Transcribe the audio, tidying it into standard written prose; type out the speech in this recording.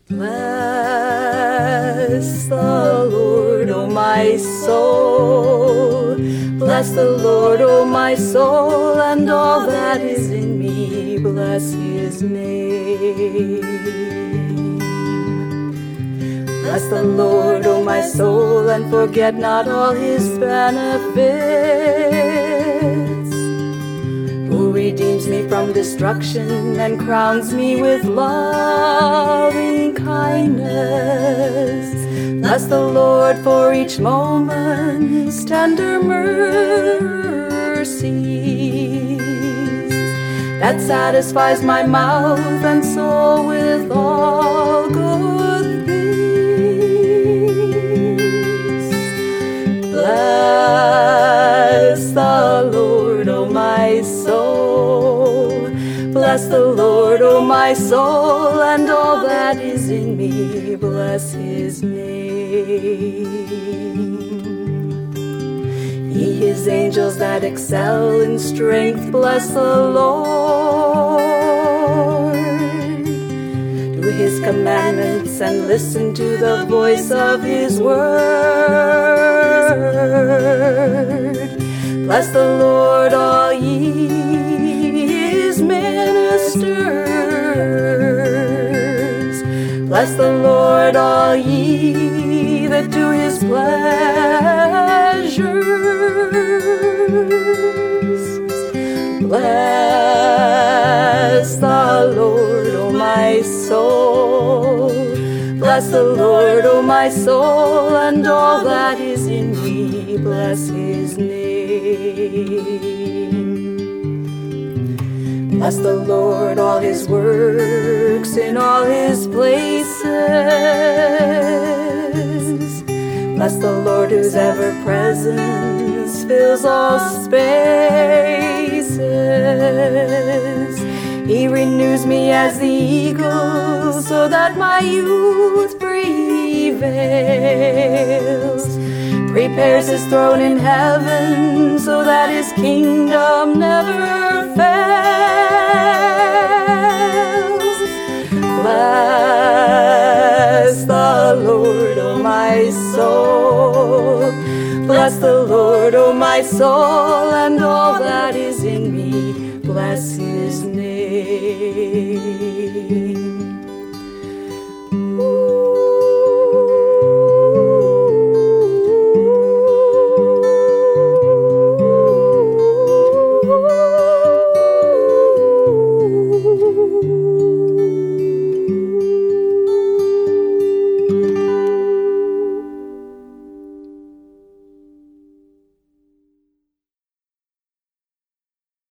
Bless the Lord, O my soul. Bless the Lord, O my soul, and all that is in me. Bless his name. Bless the Lord, O my soul, and forget not all his benefits, who redeems me from destruction and crowns me with loving kindness. Bless the Lord for each moment's tender mercies, that satisfies my mouth and soul with all good things. Bless the Lord, O my soul. Bless the Lord, O my soul, and all that is in me. Bless his name. Ye his angels that excel in strength, bless the Lord. Do his commandments and listen to the voice of his word. Bless the Lord, all ye his ministers. Bless the Lord, all ye that do his pleasures. Bless the Lord, O my soul. Bless the Lord, O my soul, and all that is in me. Bless his name. Bless the Lord, all his works in all his places. Bless the Lord, whose ever-presence fills all spaces. He renews me as the eagle, so that my youth prevails. Prepares his throne in heaven, so that his kingdom never fails. Bless the Lord, O my soul. Bless the Lord, O my soul, and all that is in me. Bless his name.